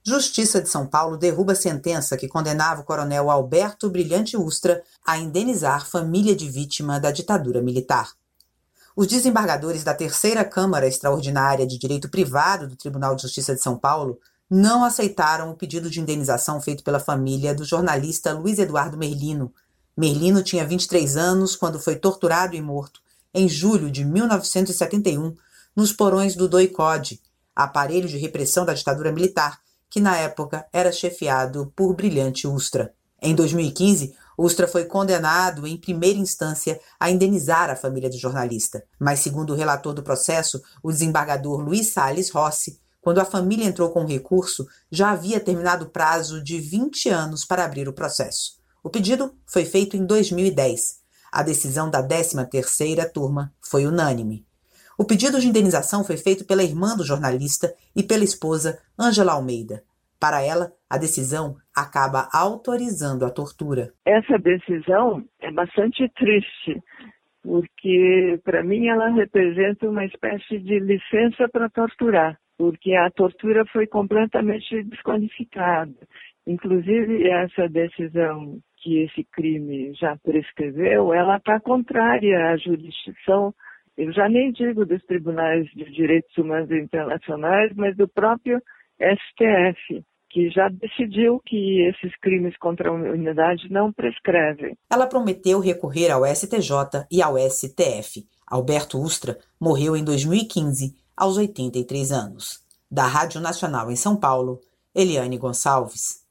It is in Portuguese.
Justiça de São Paulo derruba sentença que condenava o coronel Alberto Brilhante Ustra a indenizar família de vítima da ditadura militar. Os desembargadores da Terceira Câmara Extraordinária de Direito Privado do Tribunal de Justiça de São Paulo não aceitaram o pedido de indenização feito pela família do jornalista Luiz Eduardo Merlino. Merlino tinha 23 anos quando foi torturado e morto, em julho de 1971, nos porões do DOI-CODE, aparelho de repressão da ditadura militar, que na época era chefiado por Brilhante Ustra. Em 2015, Ustra foi condenado em primeira instância a indenizar a família do jornalista. Mas, segundo o relator do processo, o desembargador Luiz Salles Rossi, quando a família entrou com o recurso, já havia terminado o prazo de 20 anos para abrir o processo. O pedido foi feito em 2010. A decisão da 13ª turma foi unânime. O pedido de indenização foi feito pela irmã do jornalista e pela esposa Ângela Almeida. Para ela, a decisão acaba autorizando a tortura. Essa decisão é bastante triste, porque para mim ela representa uma espécie de licença para torturar, porque a tortura foi completamente desqualificada. Inclusive, essa decisão que esse crime já prescreveu, ela está contrária à jurisdição, eu já nem digo dos tribunais de direitos humanos internacionais, mas do próprio STF, que já decidiu que esses crimes contra a humanidade não prescrevem. Ela prometeu recorrer ao STJ e ao STF. Alberto Ustra morreu em 2015, aos 83 anos. Da Rádio Nacional em São Paulo, Eliane Gonçalves.